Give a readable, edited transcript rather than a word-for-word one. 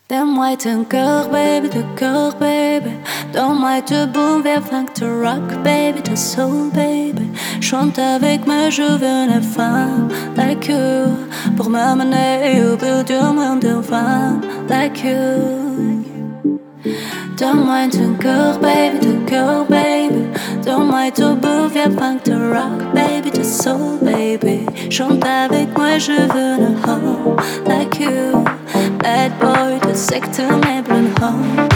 Donne-moi ton cœur, baby, ton cœur, baby. Donne-moi ton boom, viens funk to rock, baby, ta soul, baby. Chante avec moi, je veux une femme like you pour m'amener au bout du monde, une femme like you. Donne-moi ton cœur, baby, ton cœur, baby. Donne-moi ton boom, viens funk to rock, baby, ta soul, baby. Chante avec moi, je veux une hoe like you. Bad boy, the sector, my blonde hoe.